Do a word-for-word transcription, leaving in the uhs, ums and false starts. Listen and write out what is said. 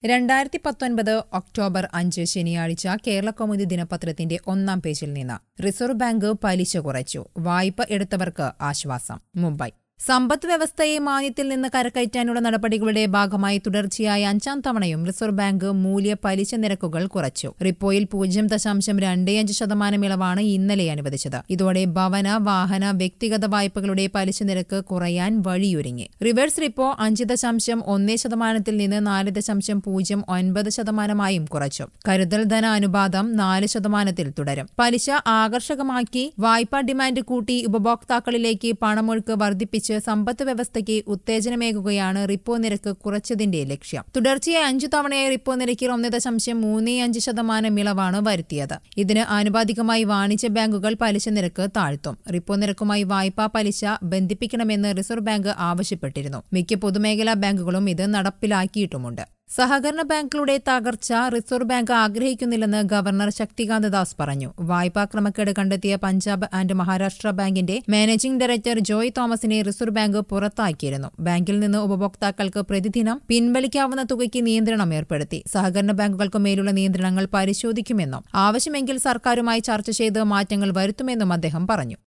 രണ്ടായിരത്തി പത്തൊൻപത് ഒക്ടോബർ അഞ്ച് ശനിയാഴ്ച കേരളകൗമുദി ദിനപത്രത്തിന്റെ ഒന്നാം പേജിൽ നിന്ന് റിസർവ് ബാങ്ക് പലിശ കുറച്ചു. വായ്പ എടുത്തവർക്ക് ആശ്വാസം. മുംബൈ. സമ്പദ് വ്യവസ്ഥയെ മാന്ദ്യത്തിൽ നിന്ന് കരകയറ്റാനുള്ള നടപടികളുടെ ഭാഗമായി തുടർച്ചയായ അഞ്ചാം തവണയും റിസർവ് ബാങ്ക് മൂല്യ പലിശ നിരക്കുകൾ കുറച്ചു. റിപ്പോയിൽ പൂജ്യം ദശാംശം രണ്ട് അഞ്ച് ശതമാനം ഇളവാണ് ഇന്നലെ അനുവദിച്ചത്. ഇതോടെ ഭവന, വാഹന, വ്യക്തിഗത വായ്പകളുടെ പലിശ നിരക്ക് കുറയാൻ വഴിയൊരുങ്ങി. റിവേഴ്സ് റിപ്പോ അഞ്ച് ദശാംശം ഒന്ന് ശതമാനത്തിൽ നിന്ന് നാല് ദശാംശം പൂജ്യം ഒൻപത് ശതമാനമായും കുറച്ചു. കരുതൽ ധന അനുപാതം നാല് ശതമാനത്തിൽ തുടരും. പലിശ ആകർഷകമാക്കി വായ്പാ ഡിമാൻഡ് കൂട്ടി ഉപഭോക്താക്കളിലേക്ക് പണമൊഴുക്ക് വർദ്ധിപ്പിച്ചു സമ്പദ് വ്യവസ്ഥയ്ക്ക് ഉത്തേജനമേകുകയാണ് റിപ്പോ നിരക്ക് കുറച്ചതിന്റെ ലക്ഷ്യം. തുടർച്ചയായി അഞ്ചു തവണയായി റിപ്പോ നിരക്കിൽ ഒന്ന് ദശാംശം മൂന്ന് അഞ്ച് ശതമാനം ഇളവാണ് വരുത്തിയത്. ഇതിന് ആനുപാതികമായി വാണിജ്യ ബാങ്കുകൾ പലിശ നിരക്ക് താഴ്ത്തും. റിപ്പോ നിരക്കുമായി വായ്പാ പലിശ ബന്ധിപ്പിക്കണമെന്ന് റിസർവ് ബാങ്ക് ആവശ്യപ്പെട്ടിരുന്നു. മിക്ക പൊതുമേഖലാ ബാങ്കുകളും ഇത് നടപ്പിലാക്കിയിട്ടുമുണ്ട്. സഹകരണ ബാങ്കുകളുടെ തകർച്ച റിസർവ് ബാങ്ക് ആഗ്രഹിക്കുന്നില്ലെന്ന് ഗവർണർ ശക്തികാന്ത ദാസ് പറഞ്ഞു. വായ്പാ ക്രമക്കേട് കണ്ടെത്തിയ പഞ്ചാബ് ആൻഡ് മഹാരാഷ്ട്ര ബാങ്കിന്റെ മാനേജിംഗ് ഡയറക്ടർ ജോയ് തോമസിനെ റിസർവ് ബാങ്ക് പുറത്താക്കിയിരുന്നു. ബാങ്കിൽ നിന്ന് ഉപഭോക്താക്കൾക്ക് പ്രതിദിനം പിൻവലിക്കാവുന്ന തുകയ്ക്ക് നിയന്ത്രണം ഏർപ്പെടുത്തി. സഹകരണ ബാങ്കുകൾക്ക് മേലുള്ള നിയന്ത്രണങ്ങൾ പരിശോധിക്കുമെന്നും ആവശ്യമെങ്കിൽ സർക്കാരുമായി ചർച്ച ചെയ്ത് മാറ്റങ്ങൾ വരുത്തുമെന്നും അദ്ദേഹം പറഞ്ഞു.